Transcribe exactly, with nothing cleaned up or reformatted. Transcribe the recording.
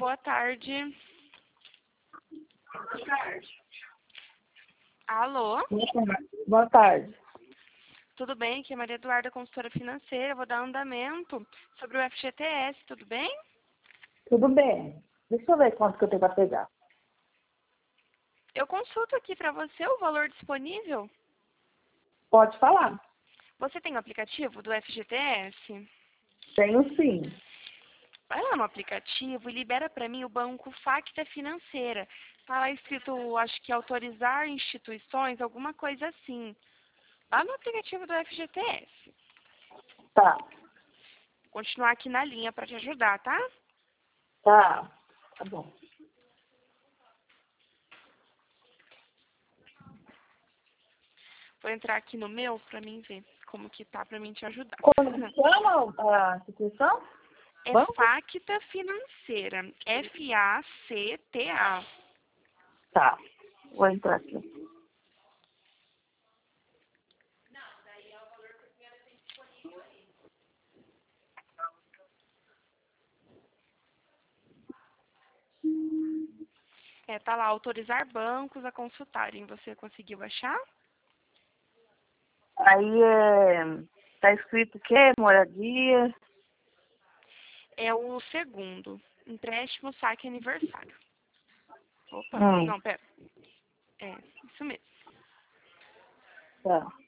boa tarde. Boa tarde. Alô? Boa tarde. Tudo bem? Aqui é Maria Eduarda, consultora financeira. Vou dar andamento sobre o F G T S, tudo bem? Tudo bem. Deixa eu ver quanto que eu tenho para pegar. Eu consulto aqui para você o valor disponível. Pode falar. Você tem o aplicativo do F G T S? Tenho sim. Vai lá no aplicativo e libera para mim o banco Facta Financeira. Tá lá escrito, acho que autorizar instituições, alguma coisa assim. Lá no aplicativo do F G T S. Tá. Vou continuar aqui na linha para te ajudar, tá? Tá. Tá bom. Vou entrar aqui no meu para mim ver como que tá para mim te ajudar. Como chama a instituição? É Banco? Facta Financeira. F A C T A. Tá. Vou entrar aqui. É, tá lá, autorizar bancos a consultarem. Você conseguiu achar? Aí é. Tá escrito o quê? Moradia. É o segundo. Empréstimo, saque aniversário. Opa, Hum. não, pera. É, isso mesmo. Tá.